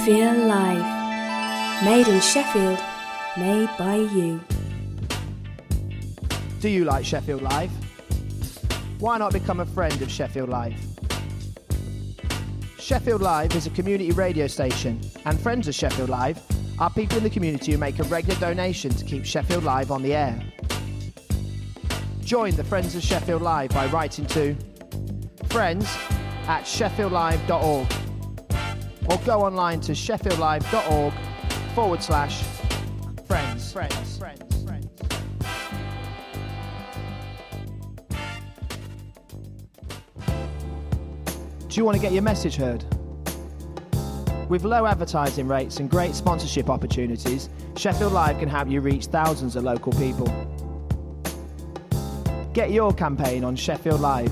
Feel Live. Made in Sheffield, made by you. Do you like Sheffield Live? Why not become a friend of Sheffield Live? Sheffield Live is a community radio station, and friends of Sheffield Live are people in the community who make a regular donation to keep Sheffield Live on the air. Join the Friends of Sheffield Live by writing to friends@sheffieldlive.org or go online to sheffieldlive.org/friends. Do you want to get your message heard? With low advertising rates and great sponsorship opportunities, Sheffield Live can help you reach thousands of local people. Get your campaign on Sheffield Live.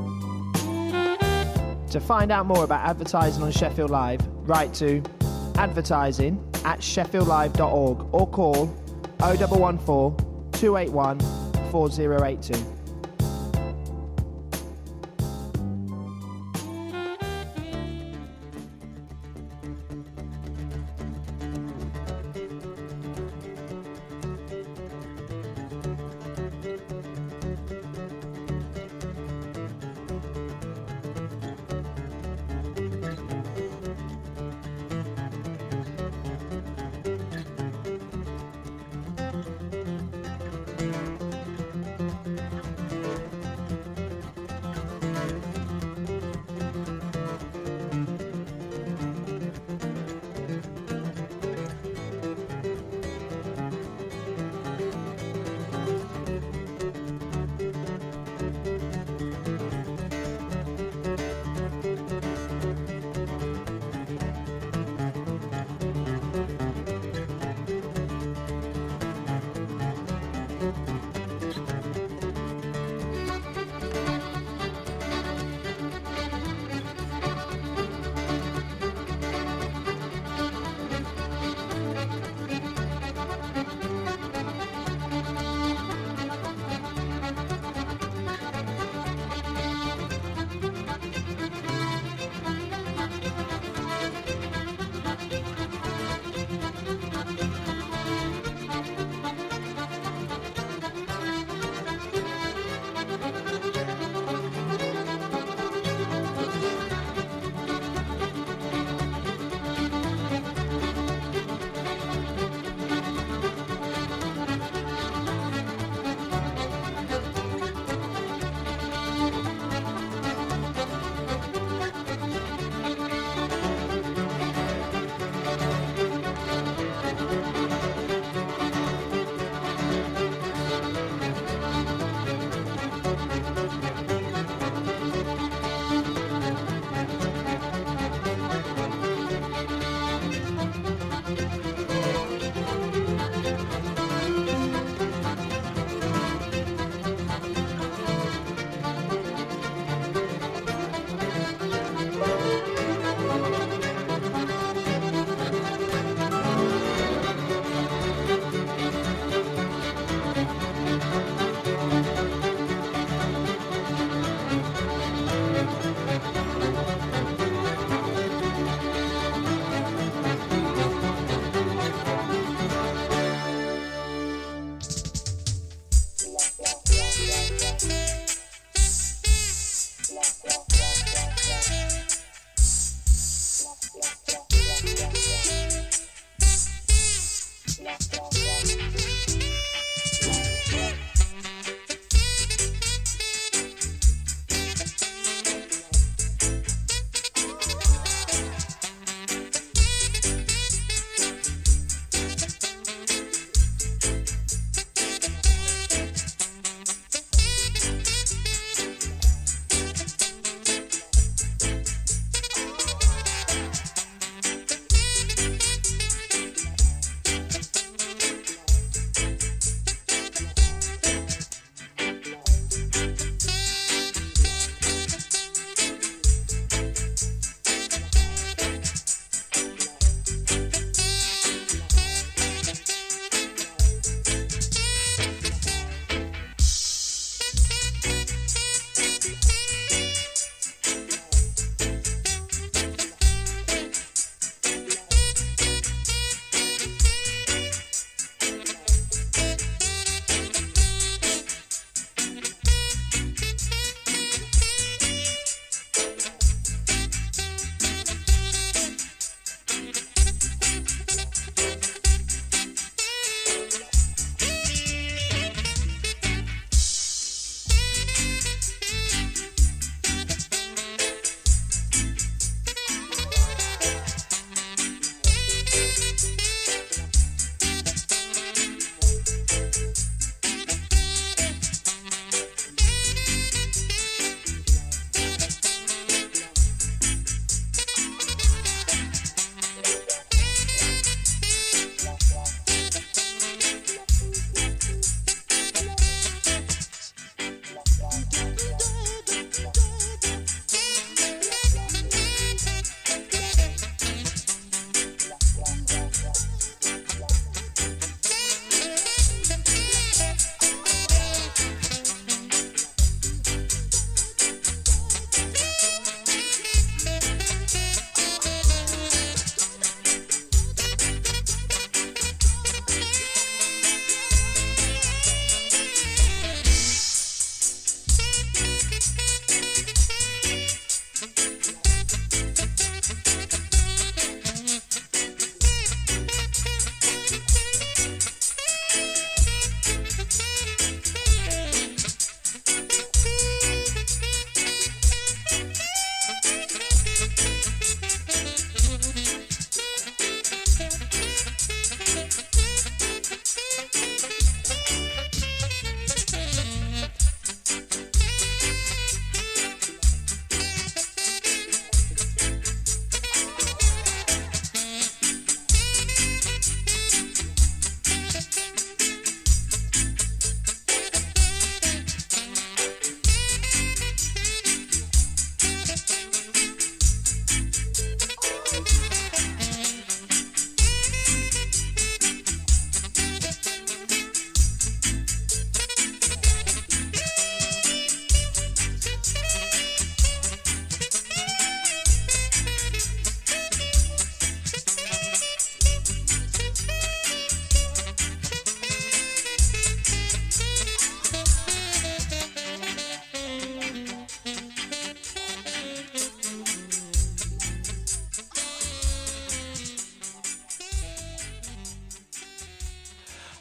To find out more about advertising on Sheffield Live, write to advertising@sheffieldlive.org or call 0114 281 4082.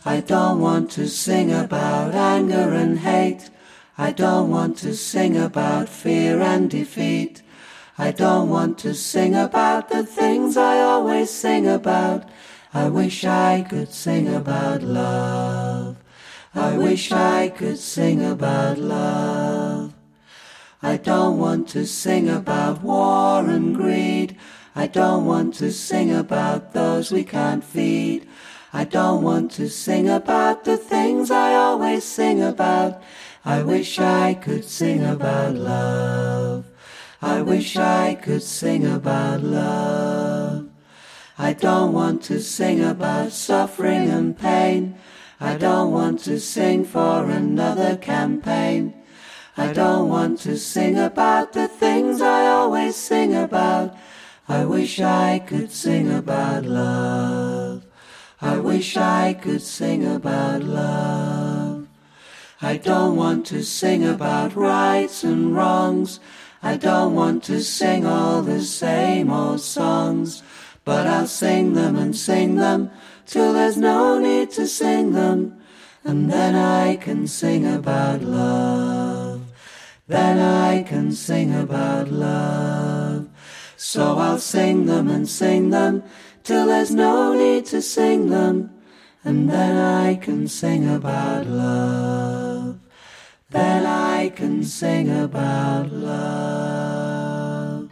I don't want to sing about anger and hate. I don't want to sing about fear and defeat. I don't want to sing about the things I always sing about. I wish I could sing about love. I wish I could sing about love. I don't want to sing about war and greed. I don't want to sing about those we can't feed. I don't want to sing about the things I always sing about. I wish I could sing about love. I wish I could sing about love. I don't want to sing about suffering and pain. I don't want to sing for another campaign. I don't want to sing about the things I always sing about. I wish I could sing about love. I wish I could sing about love. I don't want to sing about rights and wrongs. I don't want to sing all the same old songs. But I'll sing them and sing them till there's no need to sing them. And then I can sing about love. Then I can sing about love. So I'll sing them and sing them till there's no need to sing them. And then I can sing about love. Then I can sing about love.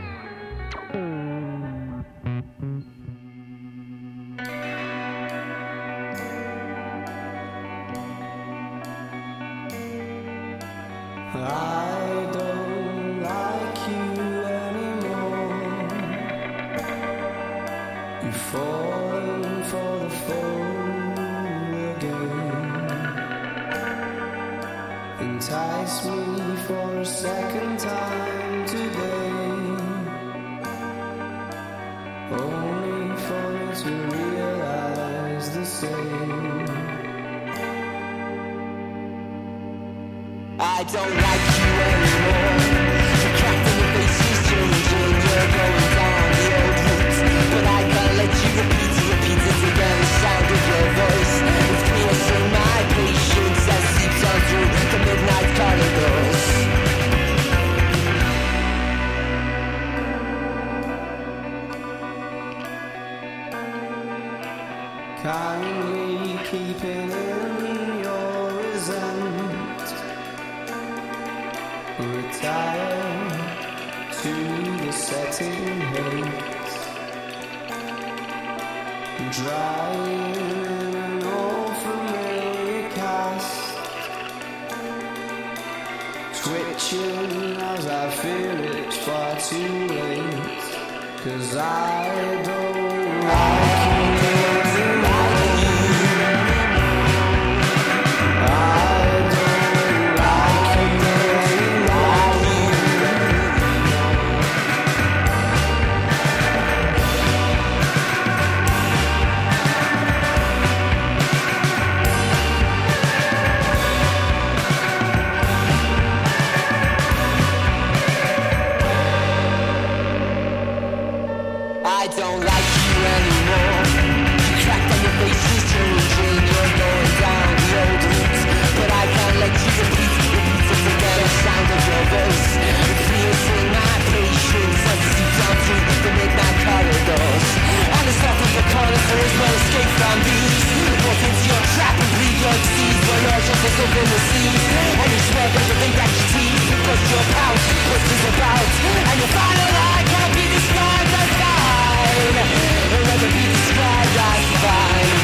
I don't like you anymore. You've fallen for the fool again. Entice me for a second time today, only for me to realize the same. I don't like you anymore. You're cracked in your face, you're changing. You're going down the old route, but I can't let you repeat it again. The sound of your voice is piercing my patience as seeps on through the midnight corridors. Kindly keeping in your resent. Retire to the setting hate. Drying in an old familiar cast. Twitching as I fear it's far too late. 'Cause I don't like you. I don't like you anymore. You cracked on your face, you're changing. You're going down the old route, but I can't let you repeat it again. The sound of your voice, it feels in my patience as it seeps down through the midnight corridors. And the stuff of the corners, there is no escape from these. Walk into your trap and breathe your disease. When you're just as up in the seas, and you swear that you think that your teeth, but your pouch, what is about, and you find that I can't be described as fine. It'll never be described as fine.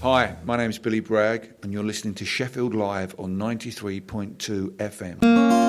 Hi, my name's Billy Bragg, and you're listening to Sheffield Live on 93.2 FM.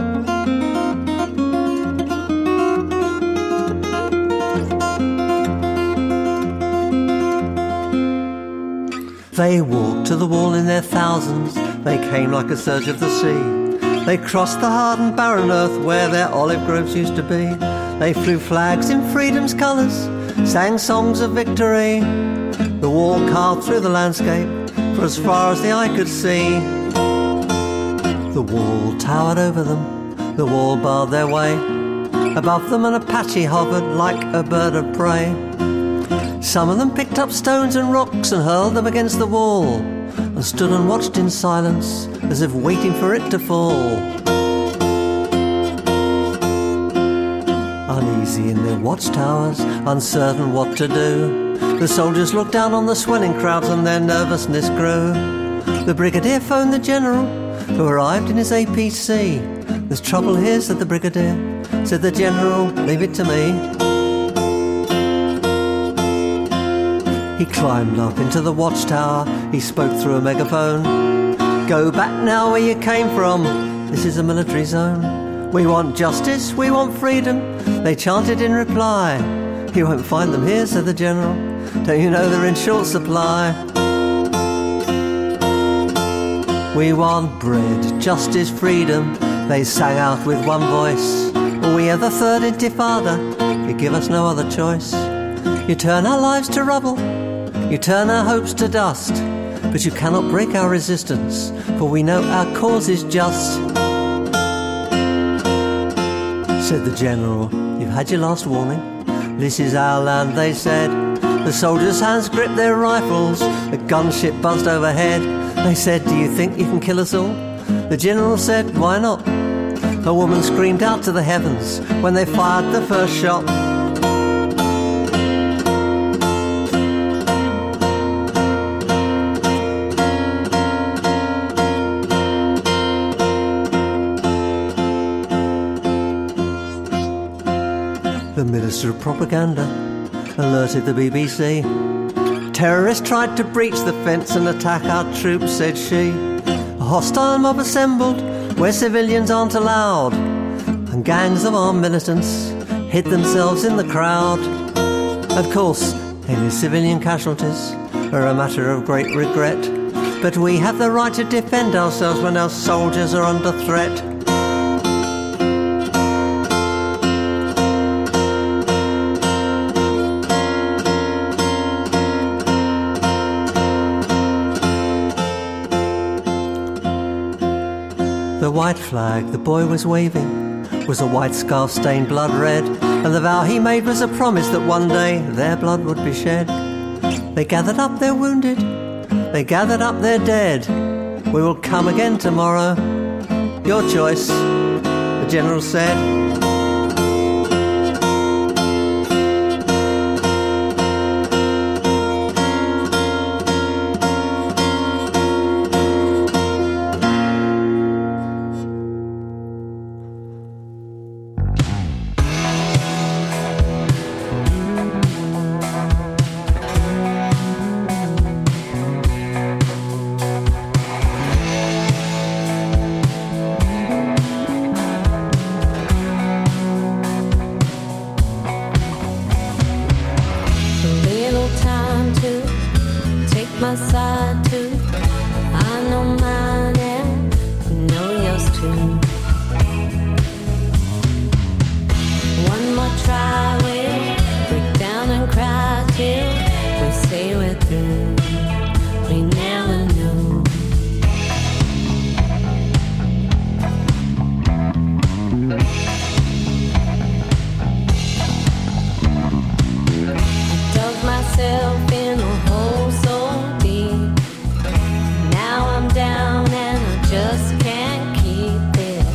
They walked to the wall in their thousands, they came like a surge of the sea. They crossed the hard and barren earth where their olive groves used to be. They flew flags in freedom's colours, sang songs of victory. The wall carved through the landscape for as far as the eye could see. The wall towered over them, the wall barred their way. Above them an Apache hovered like a bird of prey. Some of them picked up stones and rocks and hurled them against the wall, and stood and watched in silence as if waiting for it to fall. Uneasy in their watchtowers, uncertain what to do, the soldiers looked down on the swelling crowds and their nervousness grew. The brigadier phoned the general, who arrived in his APC. There's trouble here, said the brigadier. Said the general, leave it to me. He climbed up into the watchtower, he spoke through a megaphone. Go back now where you came from, this is a military zone. We want justice, we want freedom, they chanted in reply. You won't find them here, said the general, don't you know they're in short supply. We want bread, justice, freedom, they sang out with one voice. We are the third intifada, you give us no other choice. You turn our lives to rubble, you turn our hopes to dust, but you cannot break our resistance, for we know our cause is just. Said the general, you've had your last warning, this is our land, they said. The soldiers' hands gripped their rifles, a gunship buzzed overhead. They said, do you think you can kill us all? The general said, why not? A woman screamed out to the heavens when they fired the first shot. The Minister of Propaganda alerted the BBC. Terrorists tried to breach the fence and attack our troops, said she. A hostile mob assembled where civilians aren't allowed, and gangs of armed militants hid themselves in the crowd. Of course, any civilian casualties are a matter of great regret, but we have the right to defend ourselves when our soldiers are under threat. The white flag the boy was waving was a white scarf stained blood red, and the vow he made was a promise that one day their blood would be shed. They gathered up their wounded, they gathered up their dead. We will come again tomorrow, your choice, the general said. Now I'm down and I just can't keep it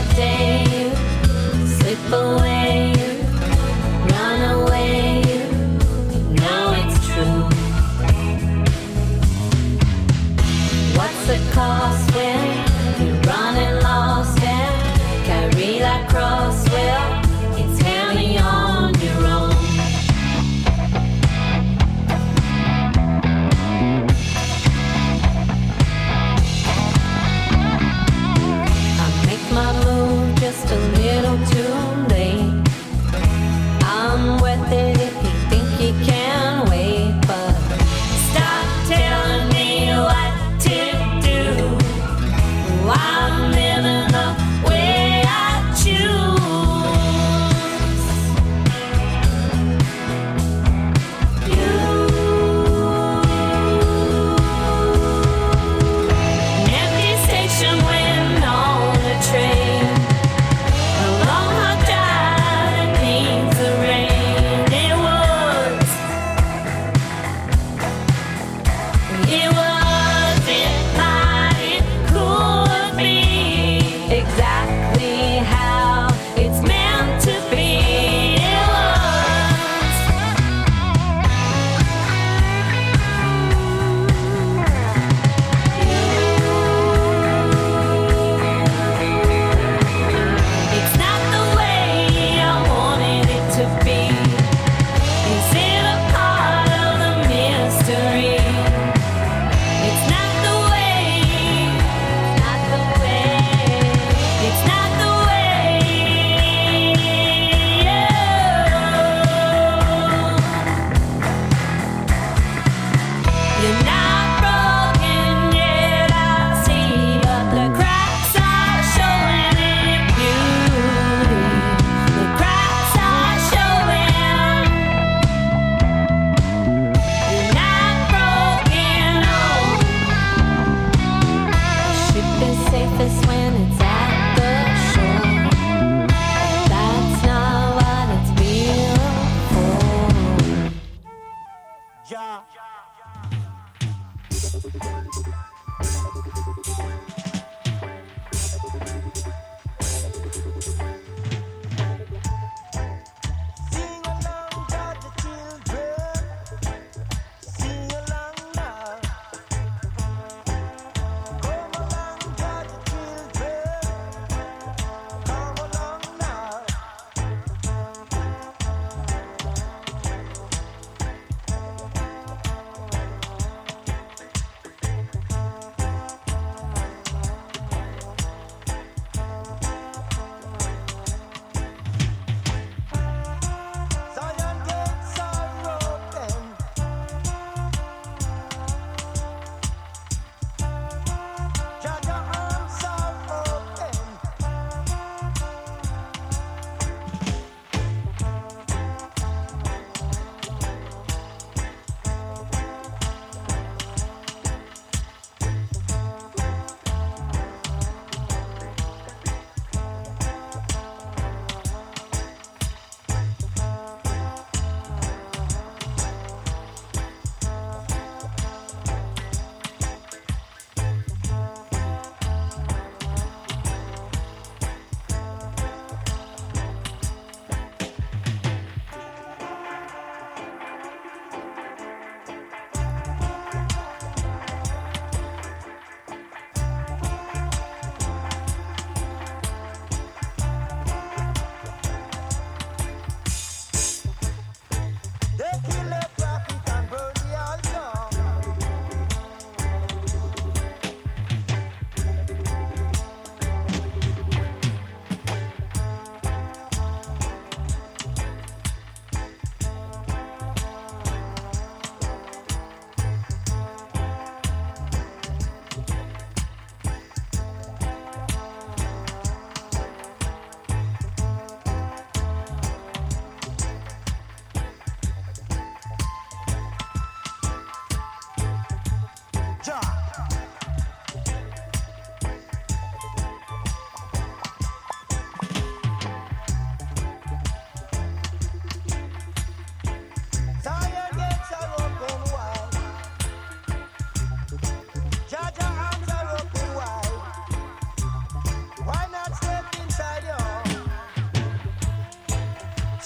day you slip away, you run away, you know it's true. What's the cost when you're running lost and carry that cross? Well, it's heavy on your own. I make my move just a little too late.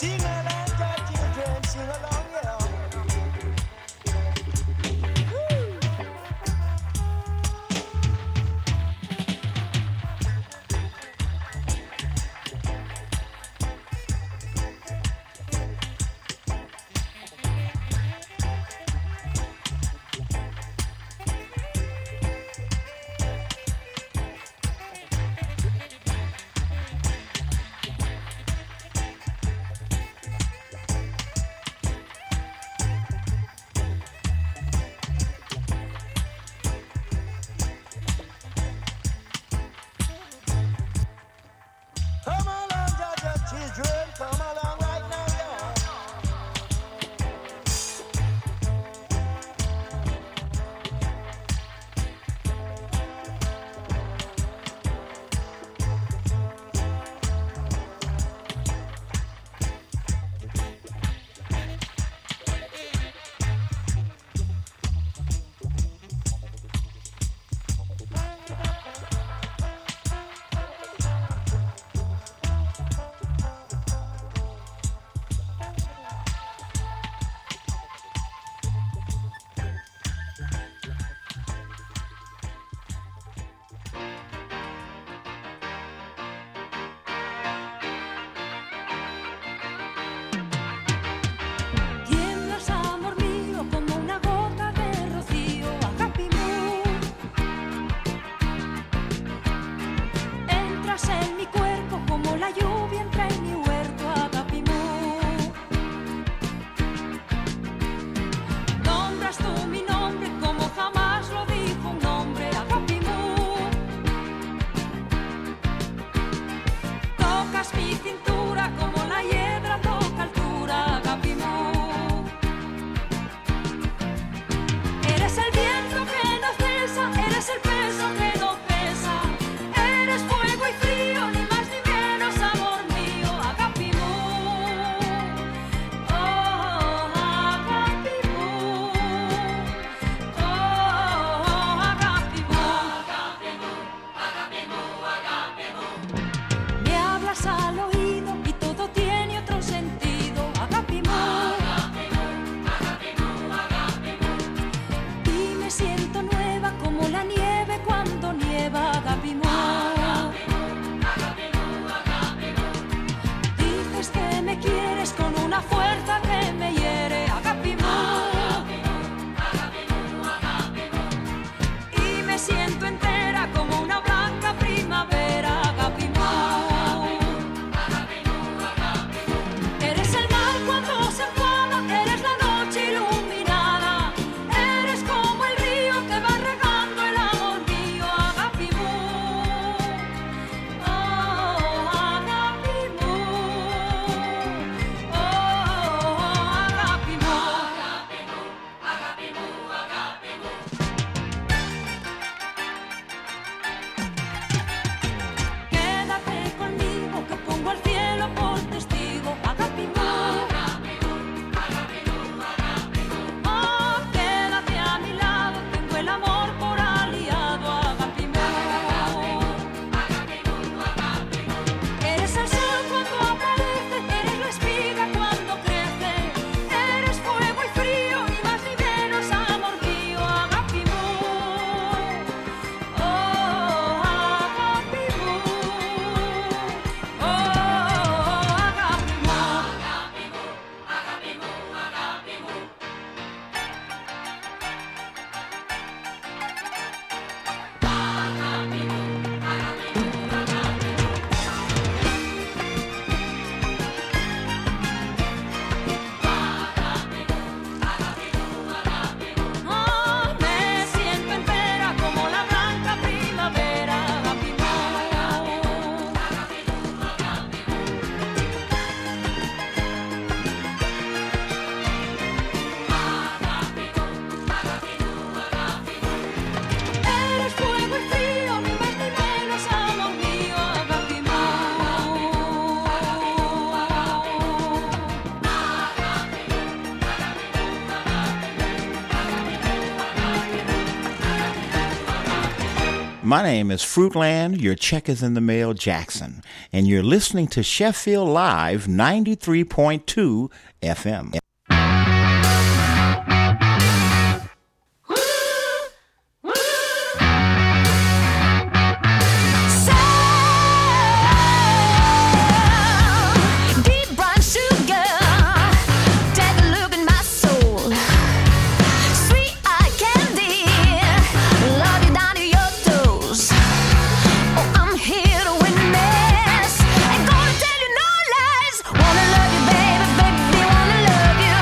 Sing along, children, sing along, yeah. My name is Fruitland, your check is in the mail, Jackson, and you're listening to Sheffield Live 93.2 FM. Wanna love you, baby, baby, wanna love you.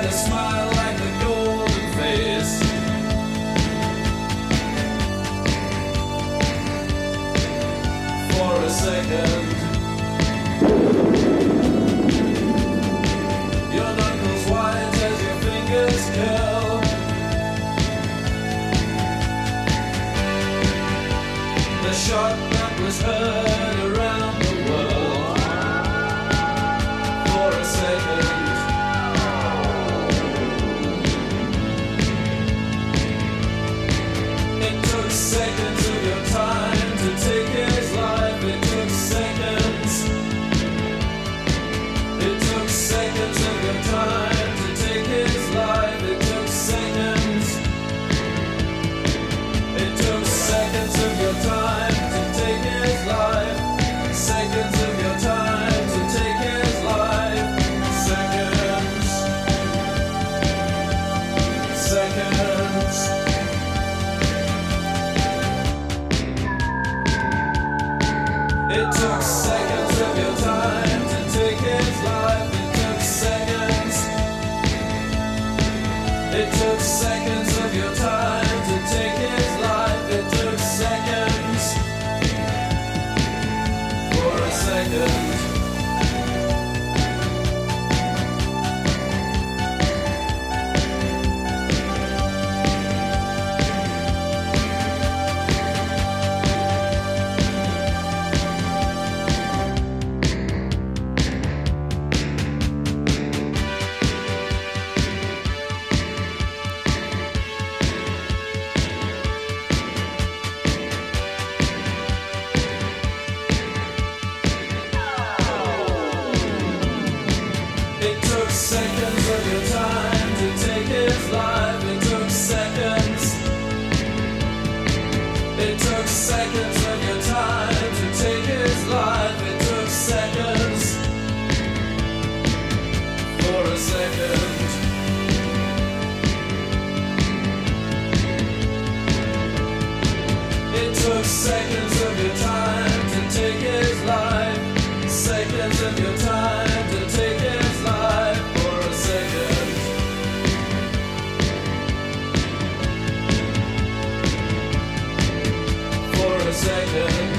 a smile like a golden face. For a second, your knuckles white as your fingers curl. The shot that was heard around the world. For a second, it took seconds of your time to take his life. It took seconds. It took seconds of your time to take his life. It took seconds. It took seconds of your time to take his life. Seconds of your time to take his life. Seconds. Seconds. It took seconds of your time to take his life. It took seconds. It took seconds of your time to take his life. It took seconds. For a second. It took seconds of your time to take his life. It took seconds. It took seconds of your time to take his life. It took seconds. For a second. It took seconds of your time to take his life. Seconds of your time to take his life. For a second. For a second.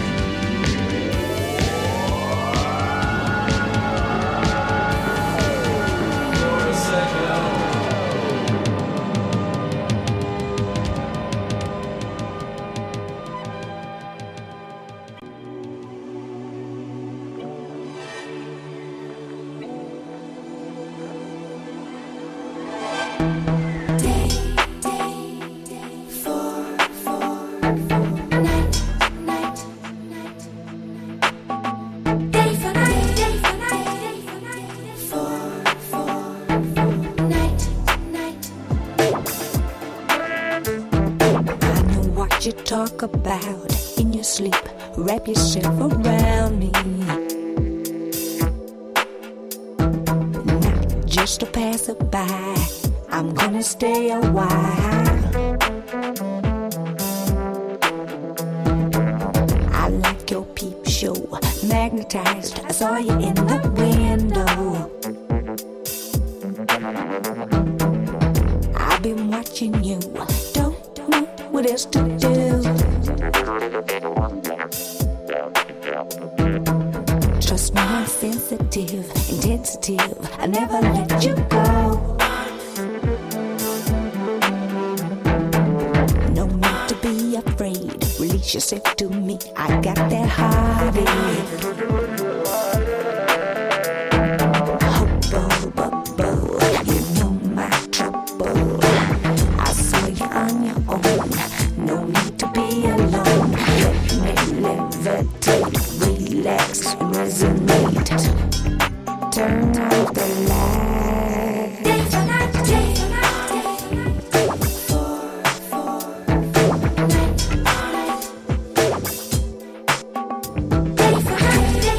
For a second. You talk about in your sleep, wrap yourself around me. Not just a passerby, I'm gonna stay a while. I like your peep show, magnetized. I saw you in the window. I've been watching you, don't know what else to do. Trust me, I'm sensitive, intensive. I never let you go. No need to be afraid. Release yourself to me. I got that heartache. Relax and resonate. Turn off the light. Day for night, day for night, day for night. Day for night, day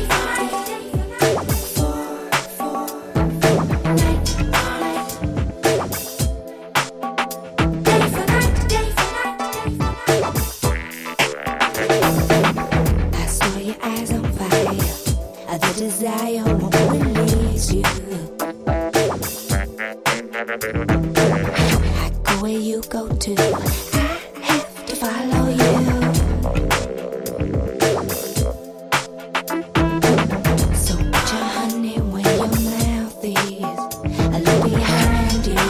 I go where you go to. I have to follow you. So put your honey where your mouth is. I look behind you.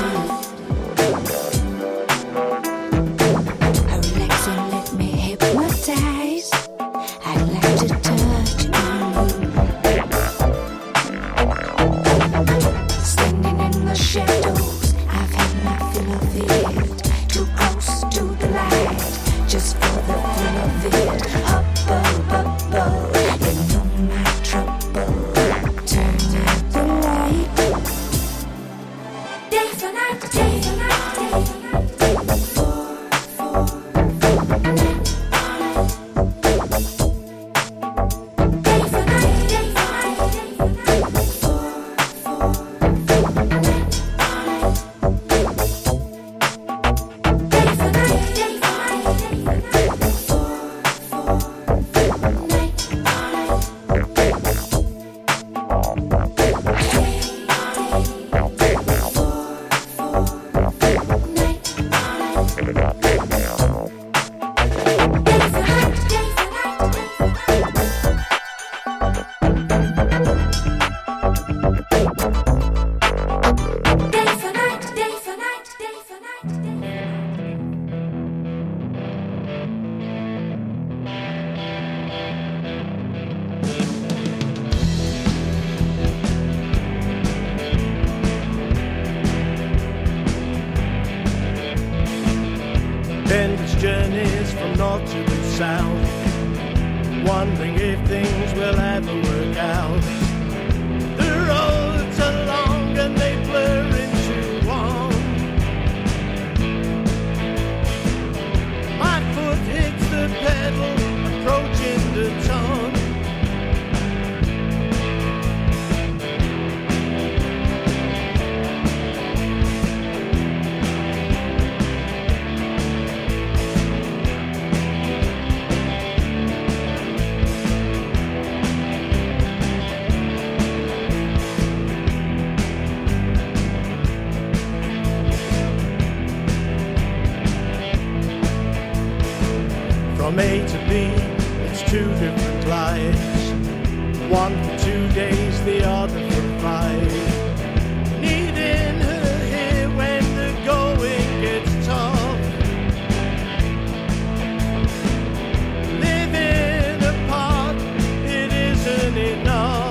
I relax and let me hypnotize. I'd like to touch you. Standing in the shadows, I've had my fill of it. Too close to the light, just for the thrill of it. Up, up, up, up, you know my trouble. Turn out the light. Day for night, day for night, day for night, day for night. Endless journeys from north to the south, wondering if things will ever work out. The roads are long and they blur into one. My foot hits the pedal, approaching the town. From A to B, it's two different lives. One for 2 days, the other for 5. Needing her here when the going gets tough. Living apart, it isn't enough.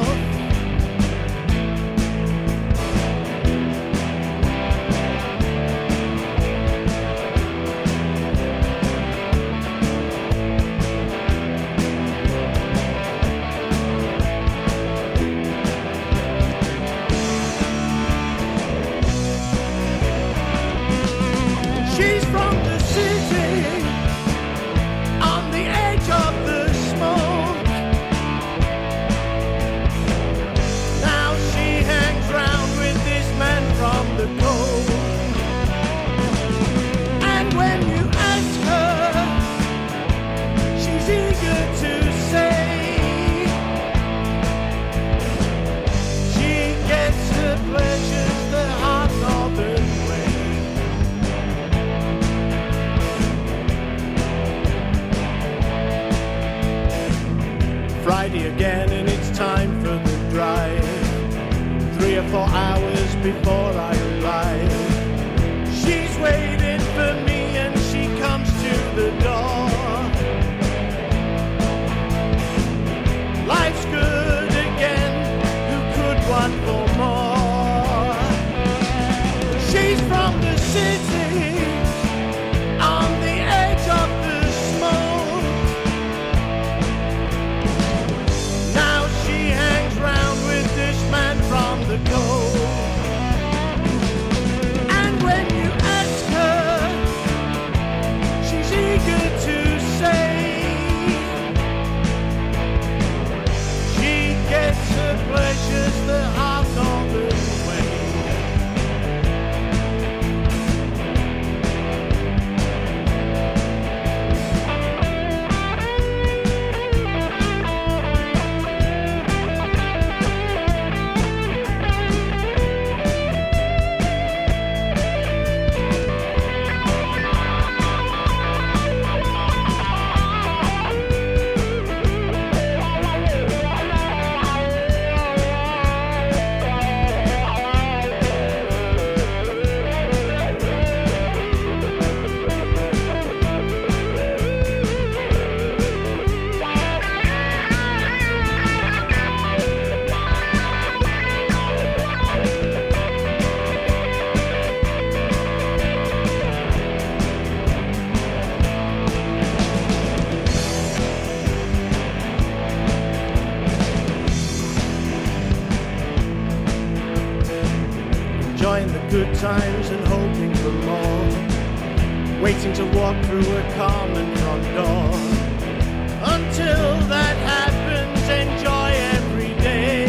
times and hoping for more, waiting to walk through a common front door. Until that happens, enjoy every day,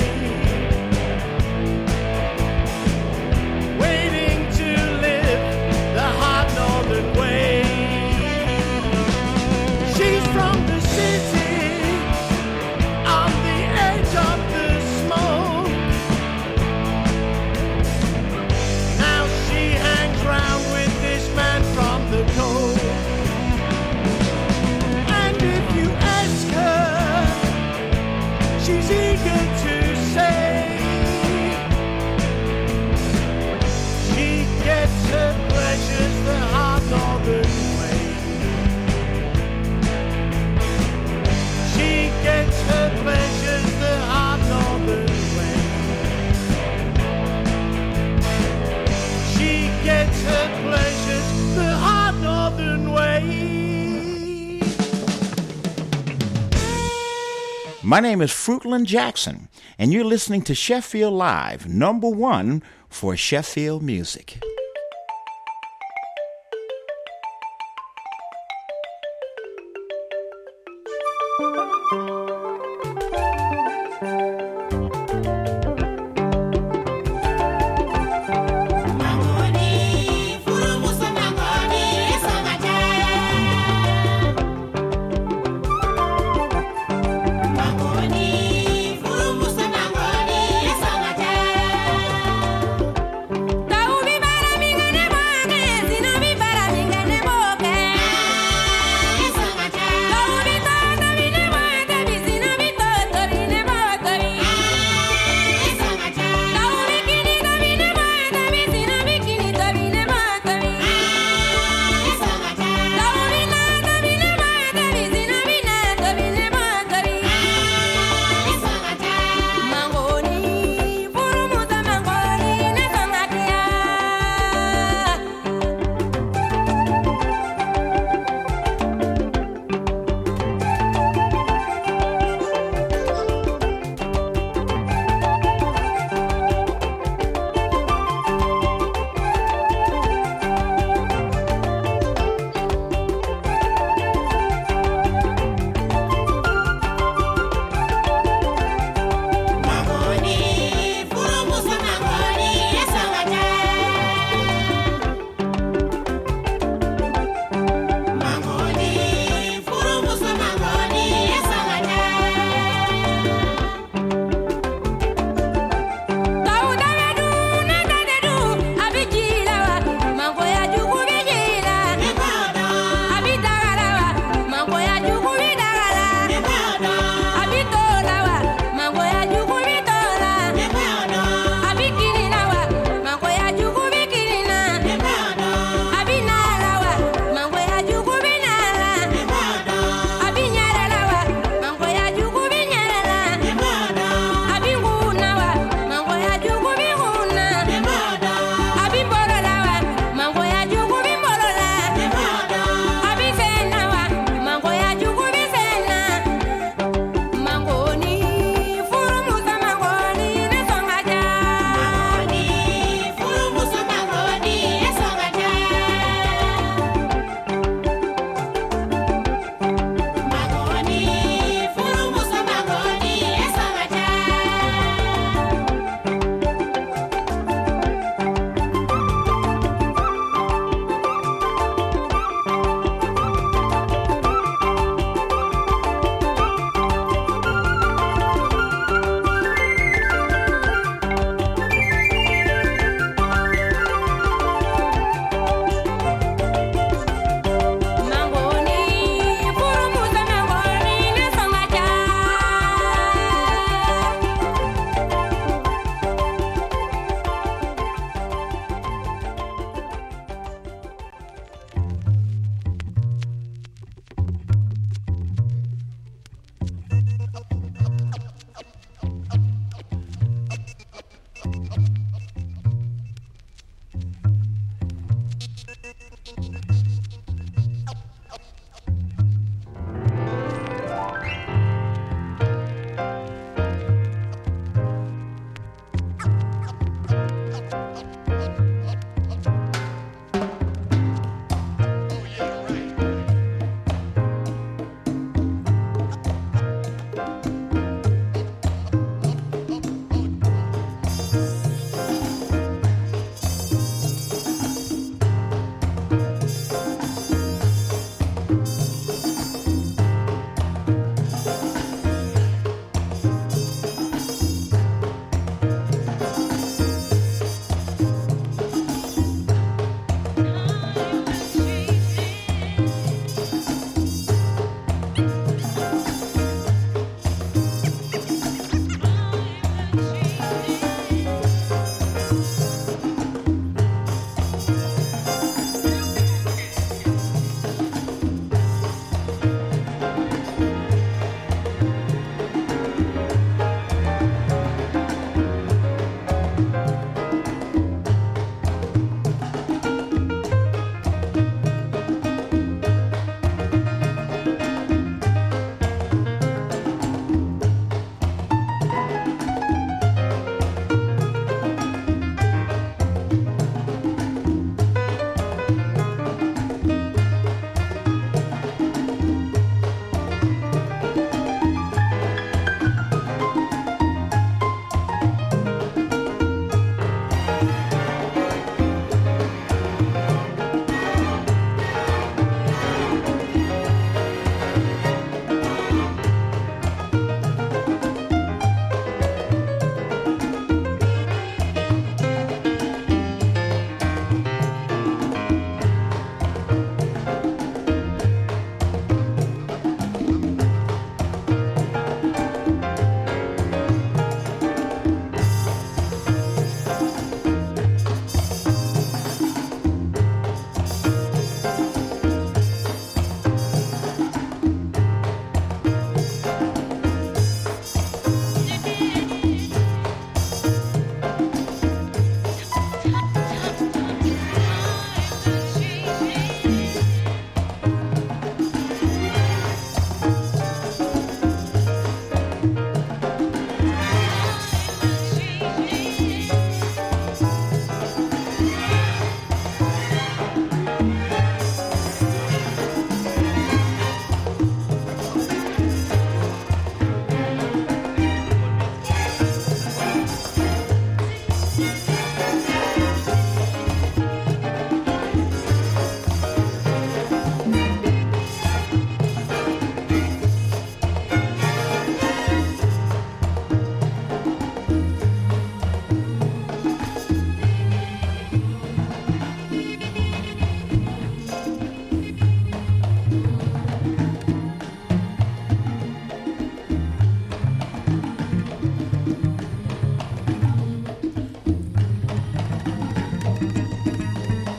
waiting to live the hard northern way. She's from the city, on the edge of the smoke. Now she hangs round with this man from the coast. And if you ask her, she's eager to say she gets her pleasures the hard northern way. She gets her pleasures the hard northern way. She gets her pleasures the hard northern way. My name is Fruitland Jackson, and you're listening to Sheffield Live, #1 for Sheffield music.